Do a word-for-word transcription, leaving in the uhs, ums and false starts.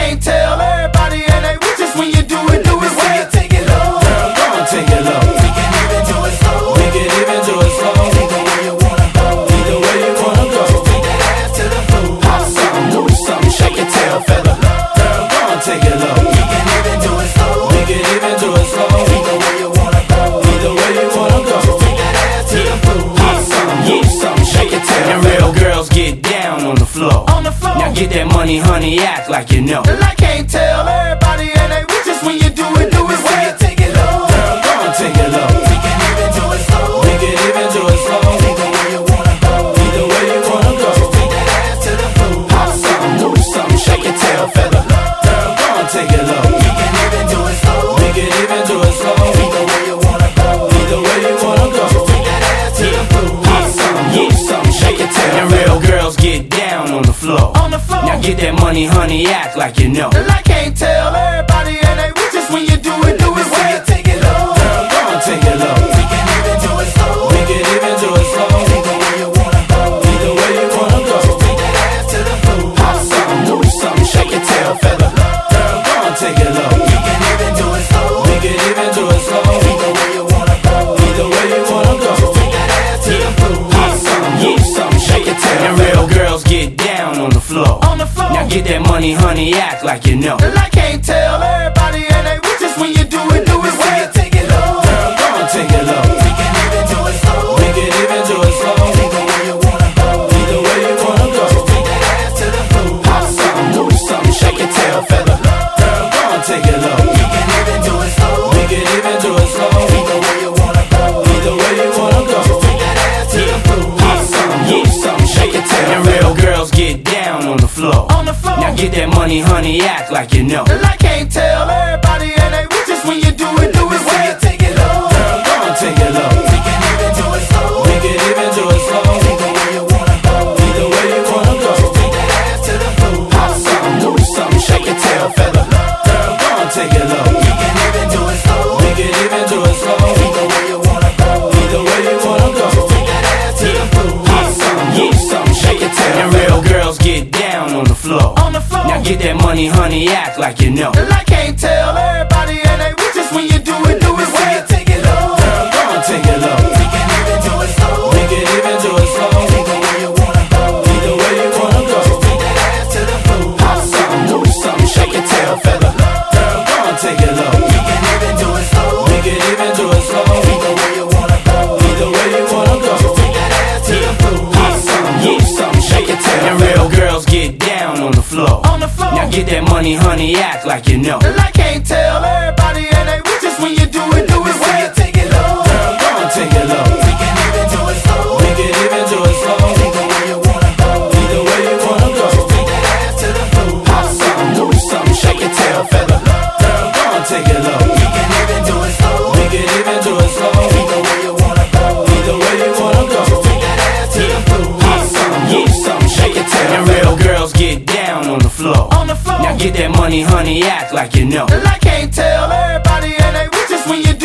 can't tell everybody and they rich just when you do it, do it well. Take it low, girl, go and take it low. We can even do it slow. We can even do it slow. Either way you wanna go, either way you wanna go. Just take that ass to the floor. Pop something, move something, shake your tail feather. Girl, go and take it low. We can even do it slow. We can even do it slow. Either way you wanna go, either way you wanna go. Just take that ass to the floor. Pop something, move something, shake your tail. And real girls get down on the floor. On the floor. Now get that money, honey, act like you know. And I can't tell everybody and they rich just when you do it, do it well. Take it low, Girl, go and take it low. we can even do it slow. We can even do it slow. Either way you wanna go, Either way you wanna go. just take that ass to the floor. Pop something, move something, shake your tail feather. Girl, go and take it low. We can even do it slow. We can even do it slow. Either way you wanna go, Either way you wanna go. just take that ass to the floor. Pop something, move something, shake your tail. And real girls get down on the floor. On the floor. Now get that money, honey, act like you know. And I can't tell everybody and they rich just when you do it, do it well. Take it low, Girl, go and take it low. we can even do it slow. We can even do it slow. Either way you wanna go, Either way you wanna go. just take that ass to the floor. Pop something, move something, shake your tail feather. Girl, go and take it low. We can even do it slow. We can even do it slow. Either way you wanna go, Either way you wanna go. just take that ass to the floor. Pop something, move something, shake your tail. And real girls get down on the floor. On the floor. Now get that money, honey, act like you know. And I can't tell everybody and they rich just when you do it, do it well. Take it low, Girl, go and take it low. we can even do it slow. We can even do it slow. Either way you wanna go, Either way you wanna go. just take that ass to the floor. Pop something, move something, shake your tail feather. Girl, go and take it low. We can even do it slow. We can even do it slow. Either way you wanna go, Either way you wanna go. just take that ass to the floor. Pop something, move something, shake your tail. And real girls get down on the floor. On the floor. Now get that money, honey, act like you know. And I can't tell everybody and they rich just when you do it, do it well. Take it low, Girl, go and take it low. we can even do it slow. We can even do it slow. Either way you wanna go, Either way you wanna go. just take that ass to the floor. Pop something, move something, shake your tail feather. Girl, go and take it low. We can even do it slow. We can even do it slow. Either way you wanna go, Either way you wanna go. just take that ass to the floor. Pop something, move something, shake your tail. And real girls get down on the floor. On the floor. Now get that money, honey, act like you know. And I can't tell everybody and they rich just when you do it, do it well. Take it low, Girl, go and take it low. we can even do it slow. We can even do it slow. Either way you wanna go, Either way you wanna go. just take that ass to the floor. Pop something, move something, shake your tail feather. Girl, go and take it low. We can even do it slow. We can even do it slow. Either way you wanna go, Either way you wanna go. just take that ass to the floor. Pop something, move something, shake your tail. And real girls get down on the floor. On the floor. Now get that money, honey, act like you know. And I can't tell everybody and they rich just when you do it, do it well. Take it low, Girl, go and take it low. we can even do it slow. We can even do it slow. Either way you wanna go, Either way you wanna go. just take that ass to the floor. Pop something, move something, shake your tail feather. Girl, go and take it low. We can even do it slow. We can even do it slow. Either way you wanna go, Either way you wanna go. just take that ass to the floor. Pop something, move something, shake your tail. And real girls get down on the floor. On the floor. Now get that money, honey, act like you know. And I can't tell everybody and they rich just when you do